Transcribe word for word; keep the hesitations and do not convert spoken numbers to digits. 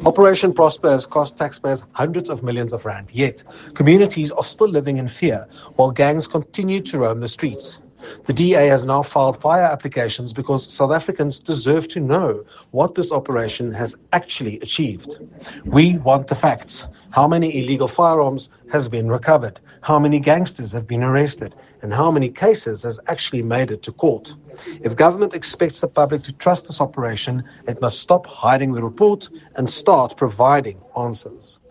Operation Prosper has cost taxpayers hundreds of millions of rand, yet communities are still living in fear while gangs continue to roam the streets. The D A has now filed fire applications because South Africans deserve to know what this operation has actually achieved. We want the facts. How many illegal firearms has been recovered? How many gangsters have been arrested? And how many cases has actually made it to court? If government expects the public to trust this operation, it must stop hiding the report and start providing answers.